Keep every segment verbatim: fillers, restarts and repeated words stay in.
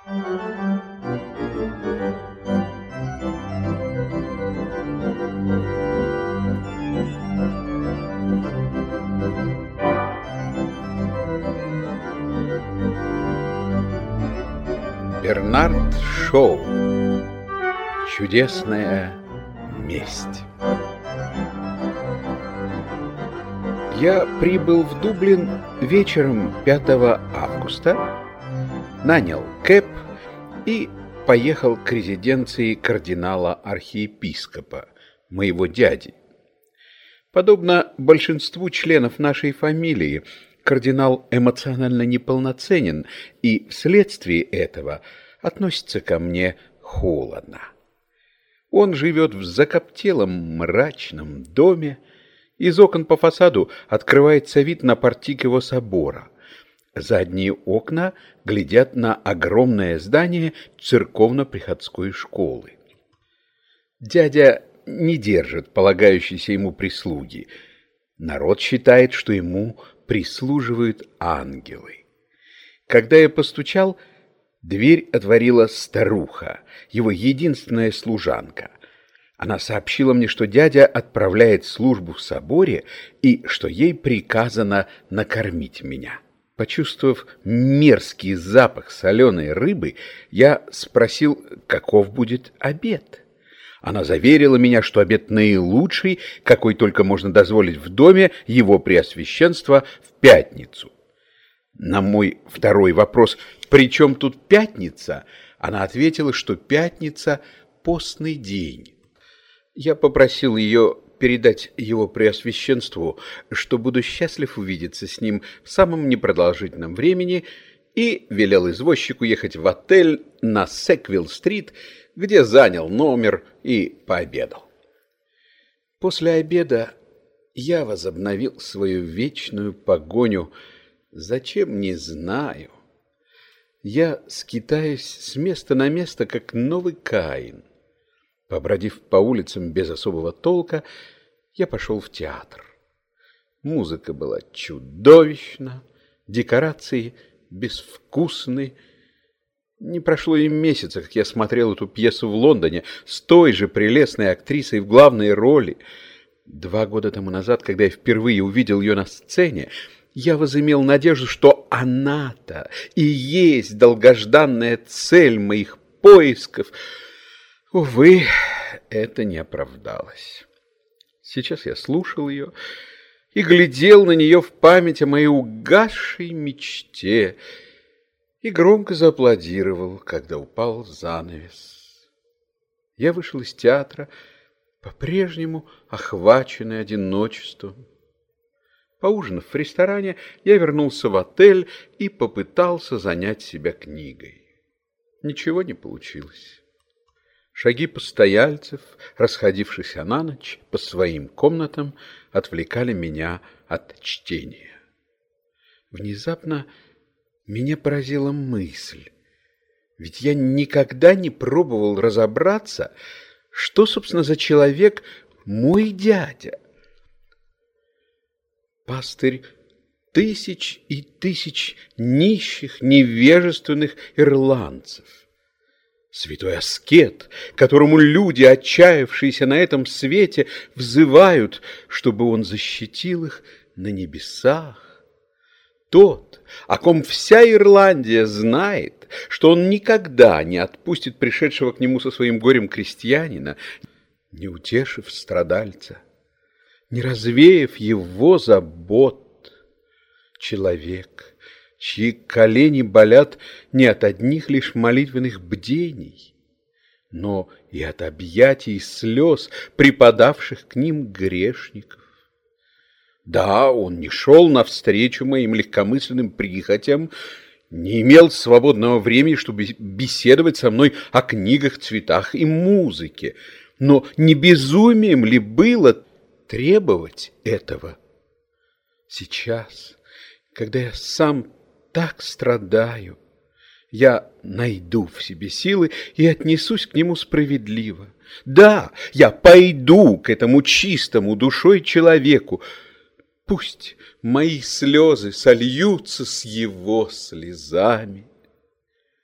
Бернард Шоу. Чудесная месть. Я прибыл в Дублин вечером пятого августа, нанял кэб и поехал к резиденции кардинала-архиепископа, моего дяди. Подобно большинству членов нашей фамилии, кардинал эмоционально неполноценен и вследствие этого относится ко мне холодно. Он живет в закоптелом мрачном доме. Из окон по фасаду открывается вид на портик его собора. Задние окна глядят на огромное здание церковно-приходской школы. Дядя не держит полагающейся ему прислуги. Народ считает, что ему прислуживают ангелы. Когда я постучал, дверь отворила старуха, его единственная служанка. Она сообщила мне, что дядя отправляет службу в соборе и что ей приказано накормить меня. Почувствовав мерзкий запах соленой рыбы, я спросил, каков будет обед. Она заверила меня, что обед наилучший, какой только можно дозволить в доме его преосвященства в пятницу. На мой второй вопрос, при чем тут пятница, она ответила, что пятница – постный день. Я попросил ее передать его преосвященству, что буду счастлив увидеться с ним в самом непродолжительном времени, и велел извозчику ехать в отель на Секвилл-стрит, где занял номер и пообедал. После обеда я возобновил свою вечную погоню. Зачем, не знаю. Я скитаюсь с места на место, как новый Каин. Побродив по улицам без особого толка, я пошел в театр. Музыка была чудовищна, декорации безвкусны. Не прошло и месяца, как я смотрел эту пьесу в Лондоне с той же прелестной актрисой в главной роли. Два года тому назад, когда я впервые увидел ее на сцене, я возымел надежду, что она-то и есть долгожданная цель моих поисков. Увы, это не оправдалось. Сейчас я слушал ее и глядел на нее в память о моей угасшей мечте и громко зааплодировал, когда упал занавес. Я вышел из театра, по-прежнему охваченный одиночеством. Поужинав в ресторане, я вернулся в отель и попытался занять себя книгой. Ничего не получилось. Шаги постояльцев, расходившихся на ночь по своим комнатам, отвлекали меня от чтения. Внезапно меня поразила мысль, ведь я никогда не пробовал разобраться, что, собственно, за человек мой дядя. Пастырь тысяч и тысяч нищих, невежественных ирландцев. Святой аскет, которому люди, отчаявшиеся на этом свете, взывают, чтобы он защитил их на небесах. Тот, о ком вся Ирландия знает, что он никогда не отпустит пришедшего к нему со своим горем крестьянина, не утешив страдальца, не развеяв его забот. Человек, чьи колени болят не от одних лишь молитвенных бдений, но и от объятий и слез, припадавших к ним грешников. Да, он не шел навстречу моим легкомысленным прихотям, не имел свободного времени, чтобы беседовать со мной о книгах, цветах и музыке. Но не безумием ли было требовать этого? Сейчас, когда я сам так страдаю, я найду в себе силы и отнесусь к нему справедливо. Да, я пойду к этому чистому душой человеку. Пусть мои слезы сольются с его слезами.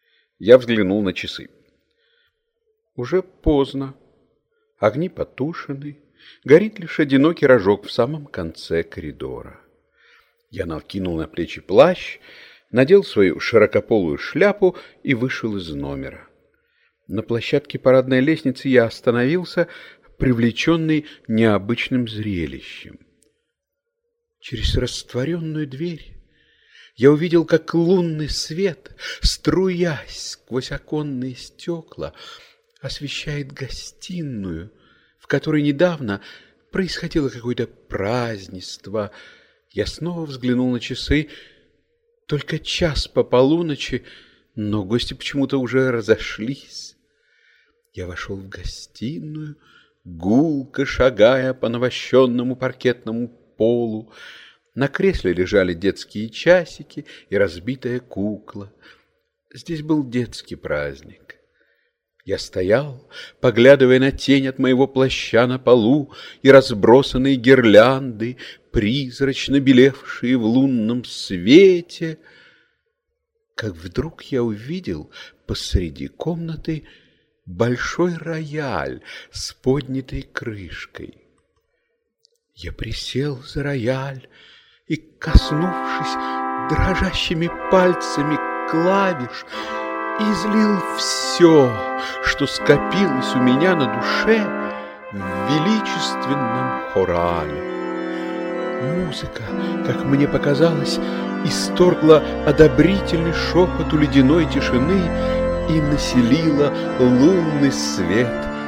Я взглянул на часы. Уже поздно. Огни потушены. Горит лишь одинокий рожок в самом конце коридора. Я накинул на плечи плащ, надел свою широкополую шляпу и вышел из номера. На площадке парадной лестницы я остановился, привлеченный необычным зрелищем. Через растворенную дверь я увидел, как лунный свет, струясь сквозь оконные стекла, освещает гостиную, в которой недавно происходило какое-то празднество. Я снова взглянул на часы. Только час по полуночи, но гости почему-то уже разошлись. Я вошел в гостиную, гулко шагая по навощенному паркетному полу. На кресле лежали детские часики и разбитая кукла. Здесь был детский праздник. Я стоял, поглядывая на тень от моего плаща на полу и разбросанные гирлянды, призрачно белевшие в лунном свете, как вдруг я увидел посреди комнаты большой рояль с поднятой крышкой. Я присел за рояль и, коснувшись дрожащими пальцами клавиш, излил все, что скопилось у меня на душе в величественном хорале. Музыка, как мне показалось, исторгла одобрительный шепот у ледяной тишины и населила лунный свет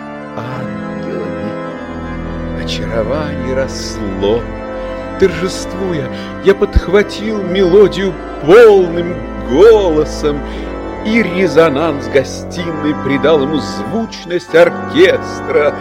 ангелами. Очарование росло. Торжествуя, я подхватил мелодию полным голосом, и резонанс гостиной придал ему звучность оркестра.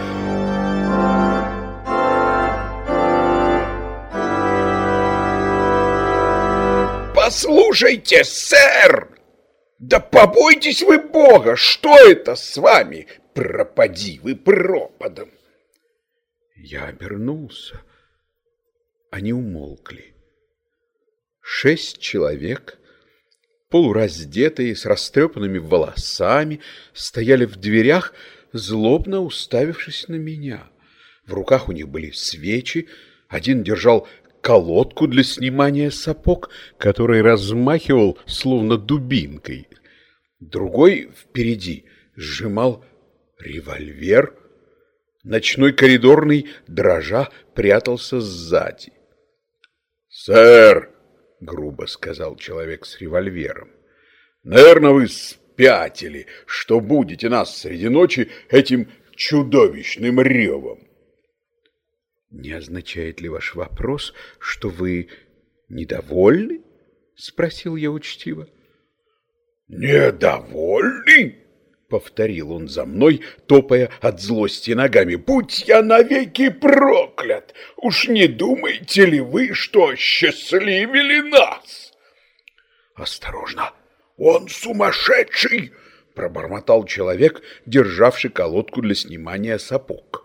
«Послушайте, сэр! Да побойтесь вы Бога! Что это с вами? Пропади вы пропадом!» Я обернулся. Они умолкли. Шесть человек, полураздетые, с растрепанными волосами, стояли в дверях, злобно уставившись на меня. В руках у них были свечи, один держал колодку для снимания сапог, который размахивал словно дубинкой. Другой впереди сжимал револьвер. Ночной коридорный, дрожа, прятался сзади. «Сэр!» — грубо сказал человек с револьвером. «Наверное, вы спятили, что будете нас среди ночи этим чудовищным ревом». «Не означает ли ваш вопрос, что вы недовольны?» — спросил я учтиво. «Недовольны?» — повторил он за мной, топая от злости ногами. «Будь я навеки проклят! Уж не думаете ли вы, что осчастливили нас?» «Осторожно! Он сумасшедший!» — пробормотал человек, державший колодку для снимания сапог.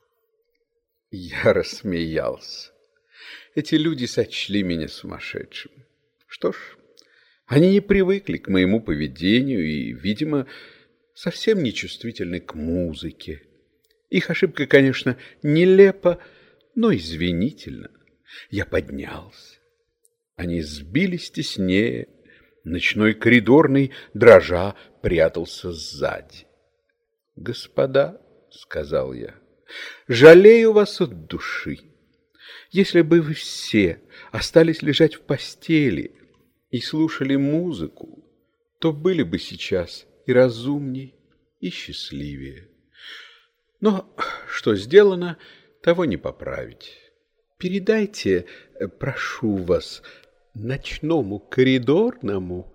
Я рассмеялся. Эти люди сочли меня сумасшедшим. Что ж, они не привыкли к моему поведению и, видимо, совсем не чувствительны к музыке. Их ошибка, конечно, нелепа, но извинительна. Я поднялся. Они сбились теснее. Ночной коридорный, дрожа, прятался сзади. «Господа», — сказал я, — «жалею вас от души. Если бы вы все остались лежать в постели и слушали музыку, то были бы сейчас и разумней, и счастливее. Но что сделано, того не поправить. Передайте, прошу вас, ночному коридорному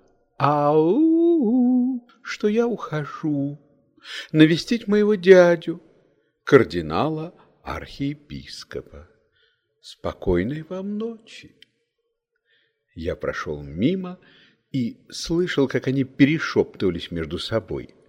ау, что я ухожу навестить моего дядю, кардинала архиепископа. Спокойной вам ночи». Я прошел мимо и слышал, как они перешептывались между собой.